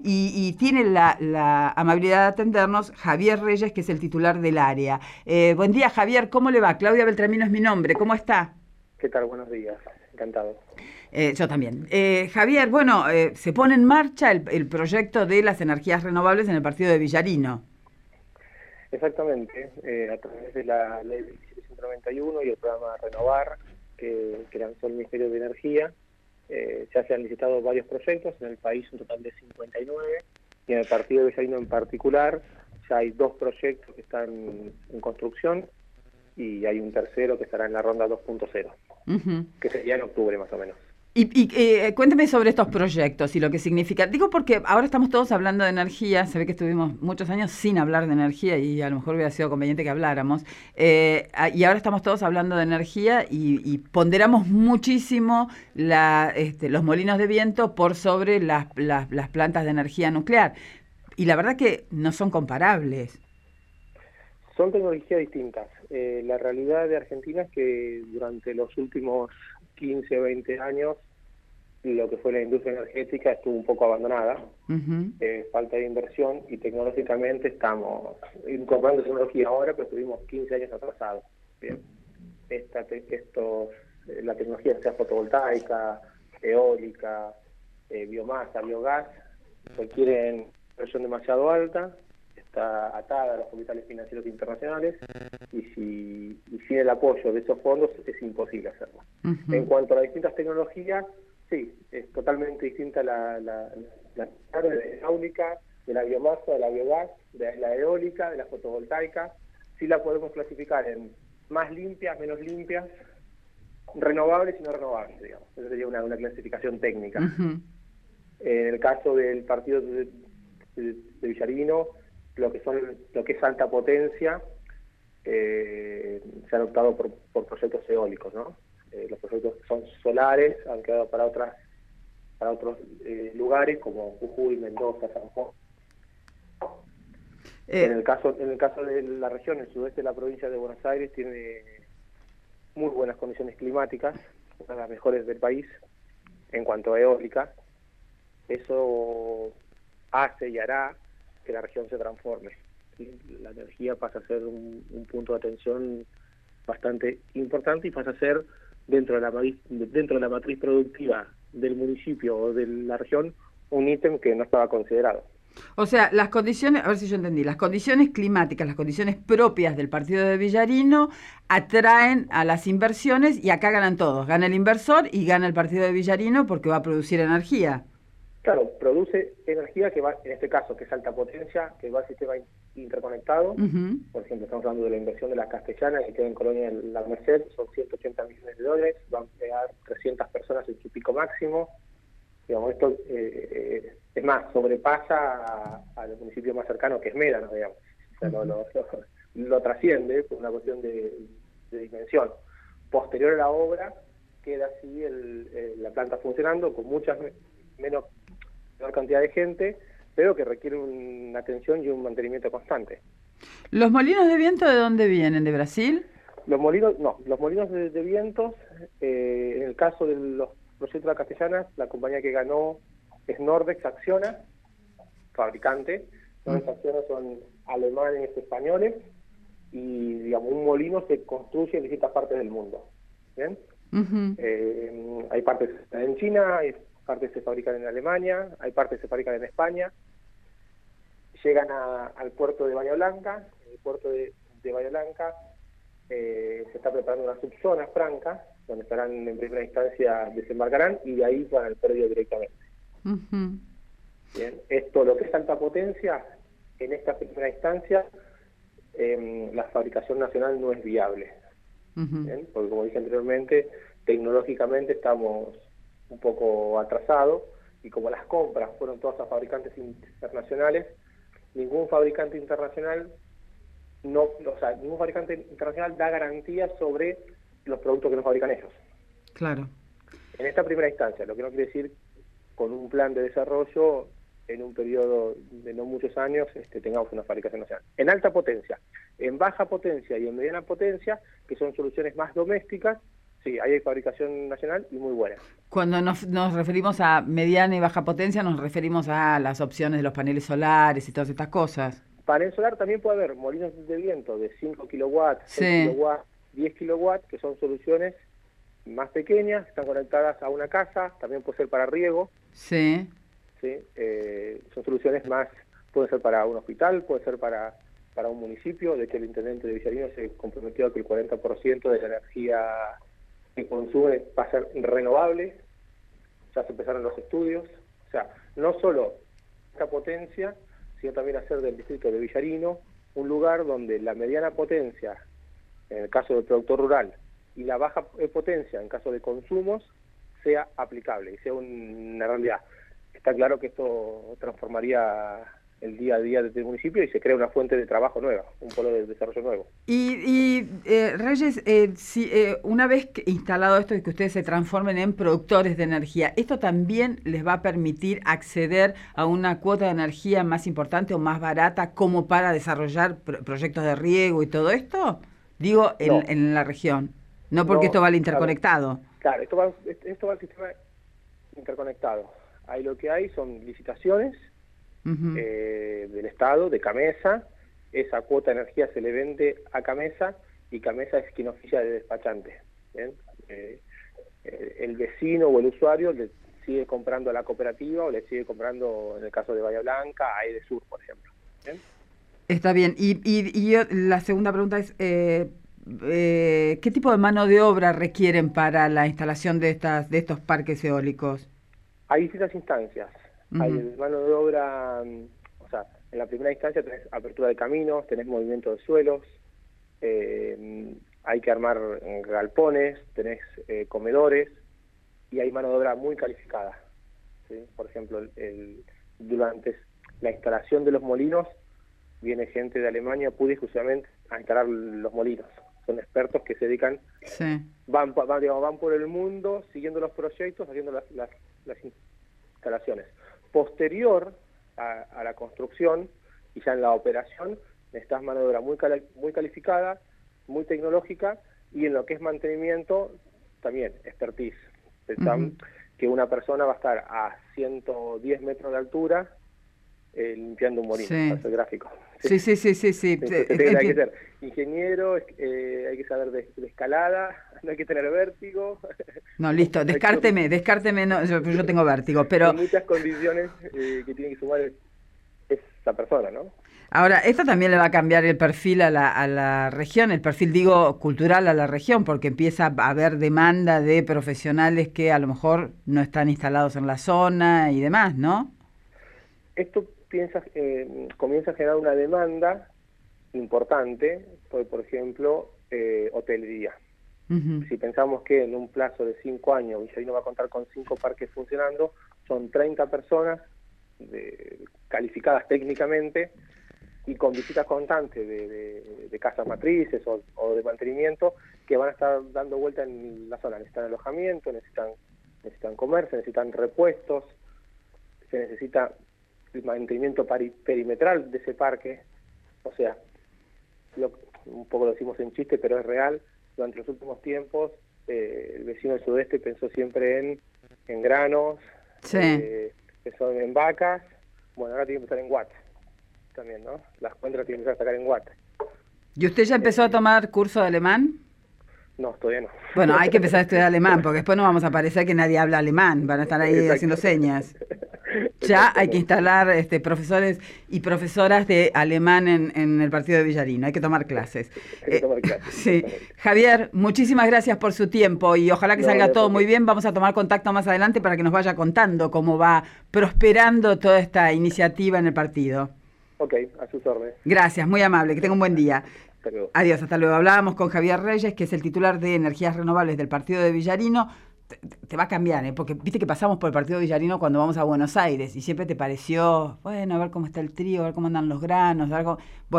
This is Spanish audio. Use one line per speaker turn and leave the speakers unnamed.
y tiene la amabilidad de atendernos Javier Reyes, que es el titular del área. Buen día, Javier, ¿cómo le va? Claudia Beltramino es mi nombre, ¿cómo está?
¿Qué tal? Buenos días. Encantado.
Yo también. Javier, bueno, se pone en marcha el proyecto de las energías renovables en el partido de Villarino.
Exactamente. A través de la ley 1791 y el programa Renovar, que lanzó el Ministerio de Energía, ya se han licitado varios proyectos, en el país un total de 59, y en el partido de Villarino en particular ya hay 2 proyectos que están en construcción y hay un tercero que estará en la ronda 2.0,
Ujú.
que sería en octubre más o menos.
Cuénteme sobre estos proyectos y lo que significa. Digo porque ahora estamos todos hablando de energía, se ve que estuvimos muchos años sin hablar de energía y a lo mejor hubiera sido conveniente que habláramos. Y ahora estamos todos hablando de energía y ponderamos muchísimo los molinos de viento por sobre las plantas de energía nuclear. Y la verdad que no son comparables.
Son tecnologías distintas. La realidad de Argentina es que durante los últimos 15 o 20 años lo que fue la industria energética estuvo un poco abandonada,
Ujú.
falta de inversión y tecnológicamente estamos incorporando tecnología ahora, pero estuvimos 15 años atrasados. Bien. La tecnología sea fotovoltaica, eólica, biomasa, biogás, requieren inversión demasiado alta, está atada a los capitales financieros internacionales y sin el apoyo de esos fondos es imposible hacerlo. En
Ujú.
cuanto a las distintas tecnologías, sí, es totalmente distinta la hidráulica, de la biomasa, de la biogás, de la eólica, de la fotovoltaica. Sí la podemos clasificar en más limpias, menos limpias, renovables y no renovables, digamos. Esa sería una clasificación técnica.
Ujú.
En el caso del partido de Villarino, lo que es alta potencia, se han optado por proyectos eólicos, ¿no? Los proyectos que son solares han quedado para otros lugares como Jujuy, Mendoza, San Juan.
Eh,
En el caso de la región, el sudeste de la provincia de Buenos Aires tiene muy buenas condiciones climáticas, una de las mejores del país en cuanto a eólica. Eso hace y hará que la región se transforme. ¿Sí? La energía pasa a ser un punto de atención bastante importante y pasa a ser dentro de la matriz productiva del municipio o de la región un ítem que no estaba considerado.
O sea, las condiciones, a ver si yo entendí, las condiciones climáticas, las condiciones propias del partido de Villarino atraen a las inversiones y acá ganan todos. Gana el inversor y gana el partido de Villarino porque va a producir energía.
Claro, produce energía que va, en este caso, que es alta potencia, que va al sistema interconectado.
Ujú.
Por ejemplo, estamos hablando de la inversión de la Castellana, que queda en Colonia de la Merced, son 180 millones de dólares, va a emplear 300 personas en su pico máximo. Digamos, esto es más, sobrepasa al municipio más cercano, que es Médano, digamos. O sea,
Ujú.
lo trasciende por una cuestión de dimensión. Posterior a la obra, queda así la planta funcionando con menos menor cantidad de gente, pero que requiere una atención y un mantenimiento constante.
¿Los molinos de viento de dónde vienen? ¿De Brasil?
Los molinos de vientos, en el caso de los proyectos de la Castellana, la compañía que ganó es Nordex Acciona, fabricante. Nordex
Mm.
Acciona son alemanes, españoles, y digamos, un molino se construye en distintas partes del mundo. ¿Bien?
Ujú.
Hay partes en China, hay partes que se fabrican en Alemania, hay partes que se fabrican en España. Llegan al puerto de Bahía Blanca. En el puerto de Bahía Blanca se está preparando una subzona franca, donde estarán en primera instancia, desembarcarán y de ahí van al predio directamente.
Ujú.
Bien, esto, lo que es alta potencia, en esta primera instancia, la fabricación nacional no es viable.
Ujú.
Bien, porque como dije anteriormente, tecnológicamente estamos un poco atrasados y como las compras fueron todas a fabricantes internacionales, ningún fabricante internacional ningún fabricante internacional da garantías sobre los productos que no fabrican ellos.
Claro.
En esta primera instancia, lo que no quiere decir con un plan de desarrollo en un periodo de no muchos años tengamos una fabricación nacional. En alta potencia, en baja potencia y en mediana potencia, que son soluciones más domésticas, Sí, ahí hay fabricación nacional y muy buena.
Cuando nos referimos a mediana y baja potencia, nos referimos a las opciones de los paneles solares y todas estas cosas.
Panel solar también puede haber molinos de viento de 5 kilowatts, 6
Sí,
kilowatts, 10 kilowatts, que son soluciones más pequeñas, están conectadas a una casa, también puede ser para riego,
sí.
¿sí? Son soluciones más, puede ser para un hospital, puede ser para un municipio. De hecho, el intendente de Villarino se comprometió a que el 40% de la energía que consume va a ser renovable. Ya se empezaron los estudios. O sea, no solo esta potencia, sino también hacer del distrito de Villarino un lugar donde la mediana potencia, en el caso del productor rural, y la baja potencia, en caso de consumos, sea aplicable y sea una realidad. Está claro que esto transformaría el día a día del municipio y se crea una fuente de trabajo nueva, un polo de desarrollo nuevo.
Reyes, si, una vez instalado esto y que ustedes se transformen en productores de energía, ¿esto también les va a permitir acceder a una cuota de energía más importante o más barata como para desarrollar proyectos de riego y todo esto? Digo,
No,
en la región, no porque esto
no,
vale
a ver,
interconectado.
claro, esto va al sistema interconectado. Ahí lo que hay son licitaciones
Ujú.
del Estado, de Camesa. Esa cuota de energía se le vende a Camesa y Camesa es quien oficia de despachante. ¿Bien? El vecino o el usuario le sigue comprando a la cooperativa o le sigue comprando, en el caso de Bahía Blanca, a Edesur, por ejemplo. ¿Bien?
Está bien. La segunda pregunta es, ¿qué tipo de mano de obra requieren para la instalación de estos parques eólicos?
Hay distintas instancias. Hay
Ujú.
el mano de obra, o sea, en la primera instancia tenés apertura de caminos, tenés movimiento de suelos, hay que armar galpones, tenés comedores y hay mano de obra muy calificada. ¿Sí? Por ejemplo, durante la instalación de los molinos viene gente de Alemania pura y exclusivamente a instalar los molinos. Son expertos que se dedican,
Sí.
digamos, van por el mundo siguiendo los proyectos, haciendo las instalaciones. Posterior a la construcción y ya en la operación, necesitas mano de obra muy calificada, muy tecnológica, y en lo que es mantenimiento, también expertise.
Ujú.
Que una persona va a estar a 110 metros de altura limpiando un molino, para
Sí.
hacer gráfico. Sí.
Sí, sí, sí, sí, sí.
Entonces hay que ser ingeniero, hay que saber de escalada, no hay que tener vértigo,
No, listo,
hay que,
descárteme, no, yo tengo vértigo,
hay
pero
muchas condiciones que tiene que sumar esa persona, ¿no?
ahora, esto también le va a cambiar el perfil a la región, el perfil, digo, cultural a la región, porque empieza a haber demanda de profesionales que a lo mejor no están instalados en la zona y demás, ¿no?
Esto comienza a generar una demanda importante, por ejemplo, hotelería.
Ujú.
Si pensamos que en un plazo de 5 años Villarino va a contar con 5 parques funcionando, son 30 personas calificadas técnicamente y con visitas constantes de casas matrices o de mantenimiento que van a estar dando vuelta en la zona. Necesitan alojamiento, necesitan comer, se necesitan repuestos, se necesita el mantenimiento perimetral de ese parque. O sea, un poco lo decimos en chiste, pero es real. Durante los últimos tiempos, el vecino del sudeste pensó siempre en granos,
Sí.
pensó en vacas. Bueno, ahora tiene que empezar en watts también, ¿no? Las cuentas tienen que empezar a sacar en watts.
¿Y usted ya empezó a
Eh,
tomar curso de alemán?
no, todavía no.
Bueno, hay que empezar a estudiar alemán, porque después no vamos a parecer que nadie habla alemán, van a estar ahí haciendo
Exactamente.
señas. Ya hay que
Exactamente.
instalar profesores y profesoras de alemán en el partido de Villarino, hay que tomar clases.
Hay que tomar clases,
Sí,
exactamente.
Javier, muchísimas gracias por su tiempo y ojalá que
No,
salga
no,
todo muy
porque...
bien. Vamos a tomar contacto más adelante para que nos vaya contando cómo va prosperando toda esta iniciativa en el partido.
Ok, a sus órdenes.
Gracias, muy amable, que tenga un buen día.
Hasta luego.
Adiós, hasta luego. Hablábamos con Javier Reyes, que es el titular de Energías Renovables del partido de Villarino. Te va a cambiar, ¿eh? Porque viste que pasamos por el partido de Villarino cuando vamos a Buenos Aires y siempre te pareció, bueno, a ver cómo está el trigo, a ver cómo andan los granos, a ver cómo... Bueno,